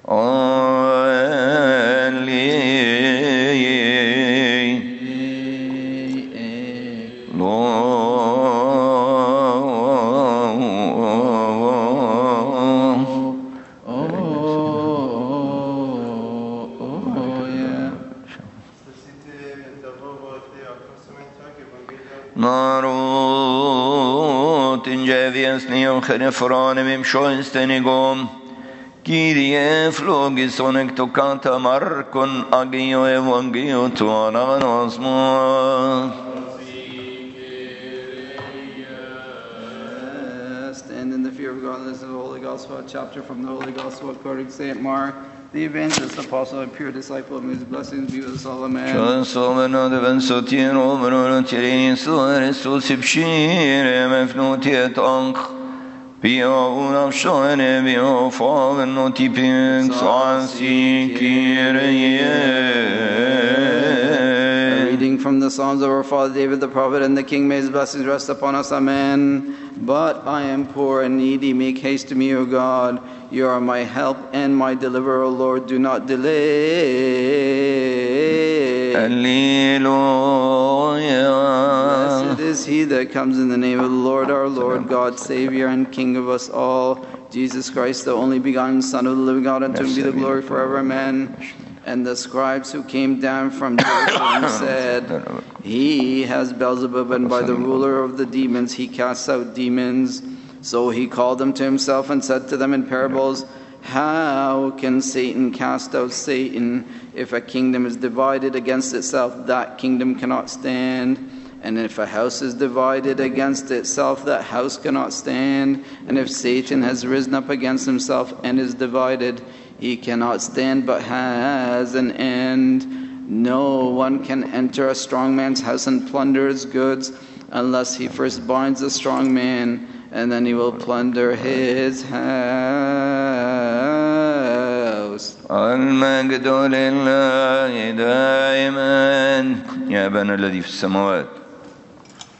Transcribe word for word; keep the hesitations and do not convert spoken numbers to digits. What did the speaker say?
Forane vim schoinstenigom Kyrie flogisonic tocata Marcon agio evangio tuananosmo. Stand in the fear of God. This is the Holy Gospel, a chapter from the Holy Gospel according to Saint Mark, the evangelist, apostle, and pure disciple of whose blessings be with us all. Amen. Pia una shone bio faven noti pink sansi Kyrie. A reading from the Psalms of our father David the prophet, and the King, may his blessings rest upon us. Amen. But I am poor and needy, make haste to me, O God. You are my help and my deliverer, O Lord, do not delay. Alleluia. Blessed is he that comes in the name of the Lord, our Lord, God, Savior and King of us all, Jesus Christ, the only begotten Son of the living God, unto him be the glory forever. Amen. And the scribes who came down from Jerusalem said, He has Beelzebub, and by the ruler of the demons he casts out demons. So he called them to himself and said to them in parables, How can Satan cast out Satan? If a kingdom is divided against itself, that kingdom cannot stand. And if a house is divided against itself, that house cannot stand. And if Satan has risen up against himself and is divided, he cannot stand, but has an end. No one can enter a strong man's house and plunder his goods unless he first binds the strong man, and then he will plunder his house. المجد لله دائما يا أبانا الذي في السماوات